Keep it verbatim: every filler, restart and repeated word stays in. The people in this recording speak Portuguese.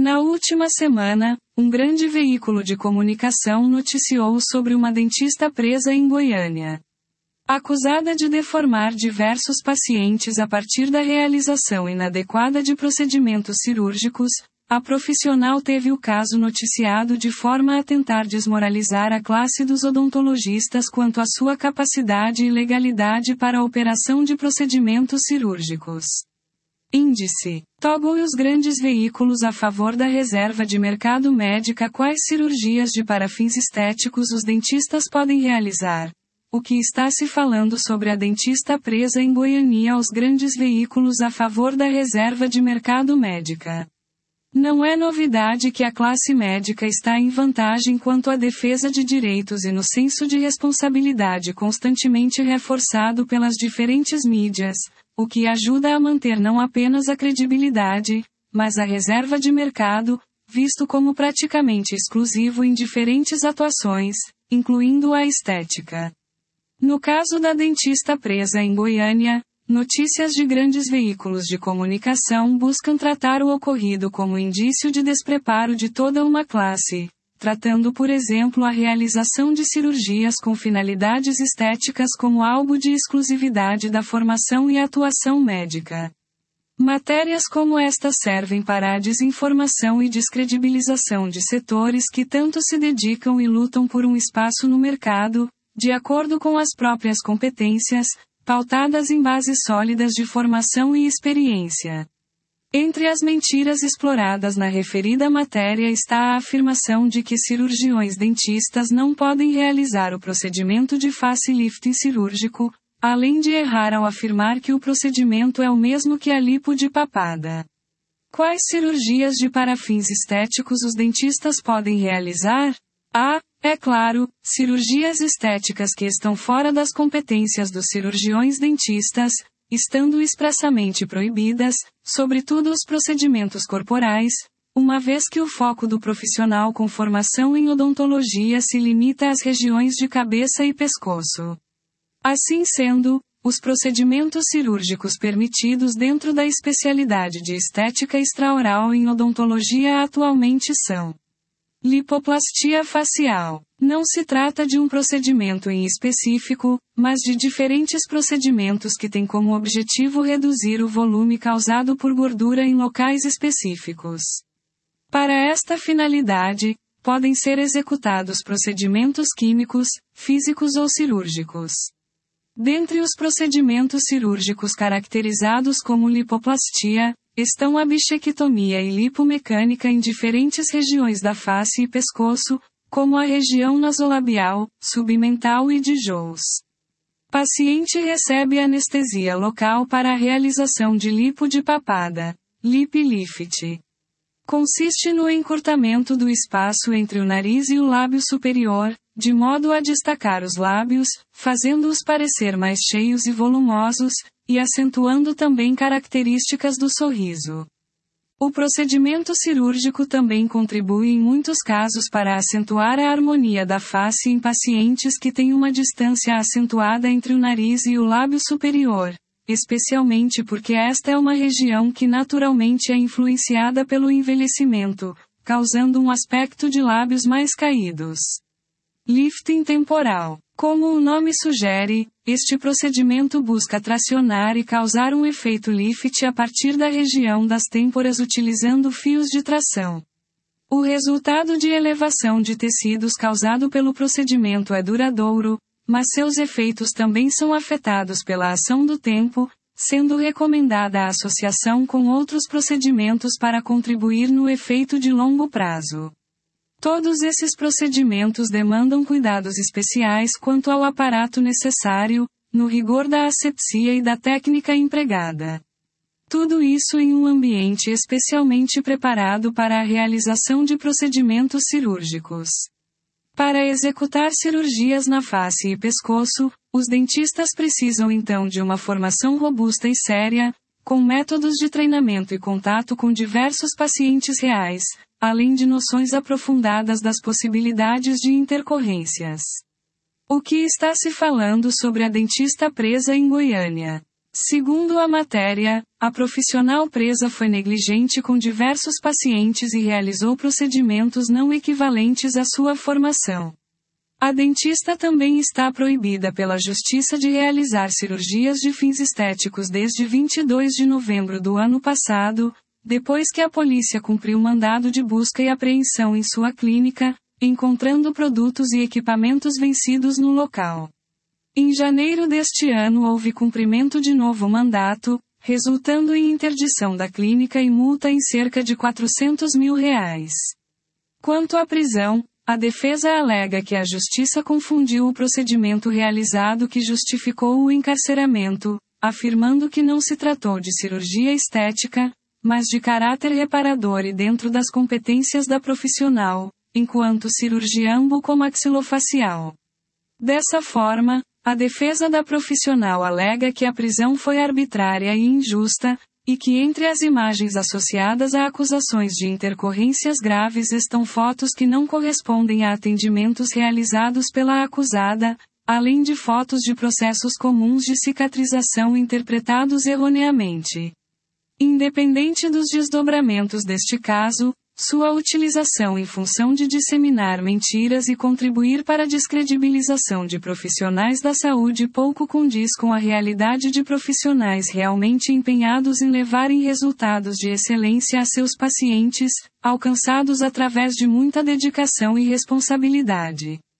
Na última semana, um grande veículo de comunicação noticiou sobre uma dentista presa em Goiânia. Acusada de deformar diversos pacientes a partir da realização inadequada de procedimentos cirúrgicos, a profissional teve o caso noticiado de forma a tentar desmoralizar a classe dos odontologistas quanto à sua capacidade e legalidade para a operação de procedimentos cirúrgicos. Índice. Toggle e os grandes veículos a favor da reserva de mercado médica. Quais cirurgias de para fins estéticos os dentistas podem realizar? O que está se falando sobre a dentista presa em Goiânia aos grandes veículos a favor da reserva de mercado médica? Não é novidade que a classe médica está em vantagem quanto à defesa de direitos e no senso de responsabilidade constantemente reforçado pelas diferentes mídias, o que ajuda a manter não apenas a credibilidade, mas a reserva de mercado, visto como praticamente exclusivo em diferentes atuações, incluindo a estética. No caso da dentista presa em Goiânia, notícias de grandes veículos de comunicação buscam tratar o ocorrido como indício de despreparo de toda uma classe, tratando por exemplo a realização de cirurgias com finalidades estéticas como algo de exclusividade da formação e atuação médica. Matérias como esta servem para a desinformação e descredibilização de setores que tanto se dedicam e lutam por um espaço no mercado, de acordo com as próprias competências, pautadas em bases sólidas de formação e experiência. Entre as mentiras exploradas na referida matéria está a afirmação de que cirurgiões dentistas não podem realizar o procedimento de facilifting cirúrgico, além de errar ao afirmar que o procedimento é o mesmo que a lipo de papada. Quais cirurgias de para fins estéticos os dentistas podem realizar? A. É claro, cirurgias estéticas que estão fora das competências dos cirurgiões dentistas, estando expressamente proibidas, sobretudo os procedimentos corporais, uma vez que o foco do profissional com formação em odontologia se limita às regiões de cabeça e pescoço. Assim sendo, os procedimentos cirúrgicos permitidos dentro da especialidade de estética extraoral em odontologia atualmente são: lipoplastia facial. Não se trata de um procedimento em específico, mas de diferentes procedimentos que têm como objetivo reduzir o volume causado por gordura em locais específicos. Para esta finalidade, podem ser executados procedimentos químicos, físicos ou cirúrgicos. Dentre os procedimentos cirúrgicos caracterizados como lipoplastia, estão a bichectomia e lipomecânica em diferentes regiões da face e pescoço, como a região nasolabial, submental e de Jowls. Paciente recebe anestesia local para a realização de lipo de papada, lip lift. Consiste no encurtamento do espaço entre o nariz e o lábio superior, de modo a destacar os lábios, fazendo-os parecer mais cheios e volumosos, e acentuando também características do sorriso. O procedimento cirúrgico também contribui em muitos casos para acentuar a harmonia da face em pacientes que têm uma distância acentuada entre o nariz e o lábio superior, especialmente porque esta é uma região que naturalmente é influenciada pelo envelhecimento, causando um aspecto de lábios mais caídos. Lifting temporal. Como o nome sugere, este procedimento busca tracionar e causar um efeito lift a partir da região das têmporas utilizando fios de tração. O resultado de elevação de tecidos causado pelo procedimento é duradouro, mas seus efeitos também são afetados pela ação do tempo, sendo recomendada a associação com outros procedimentos para contribuir no efeito de longo prazo. Todos esses procedimentos demandam cuidados especiais quanto ao aparato necessário, no rigor da asepsia e da técnica empregada. Tudo isso em um ambiente especialmente preparado para a realização de procedimentos cirúrgicos. Para executar cirurgias na face e pescoço, os dentistas precisam então de uma formação robusta e séria, com métodos de treinamento e contato com diversos pacientes reais, além de noções aprofundadas das possibilidades de intercorrências. O que está se falando sobre a dentista presa em Goiânia? Segundo a matéria, a profissional presa foi negligente com diversos pacientes e realizou procedimentos não equivalentes à sua formação. A dentista também está proibida pela Justiça de realizar cirurgias de fins estéticos desde vinte e dois de novembro do ano passado, depois que a polícia cumpriu mandado de busca e apreensão em sua clínica, encontrando produtos e equipamentos vencidos no local. Em janeiro deste ano houve cumprimento de novo mandato, resultando em interdição da clínica e multa em cerca de quatrocentos mil reais. Quanto à prisão, a defesa alega que a Justiça confundiu o procedimento realizado que justificou o encarceramento, afirmando que não se tratou de cirurgia estética, mas de caráter reparador e dentro das competências da profissional, enquanto cirurgiã bucomaxilofacial. Dessa forma, a defesa da profissional alega que a prisão foi arbitrária e injusta, e que entre as imagens associadas a acusações de intercorrências graves estão fotos que não correspondem a atendimentos realizados pela acusada, além de fotos de processos comuns de cicatrização interpretados erroneamente. Independente dos desdobramentos deste caso, sua utilização em função de disseminar mentiras e contribuir para a descredibilização de profissionais da saúde pouco condiz com a realidade de profissionais realmente empenhados em levarem resultados de excelência a seus pacientes, alcançados através de muita dedicação e responsabilidade.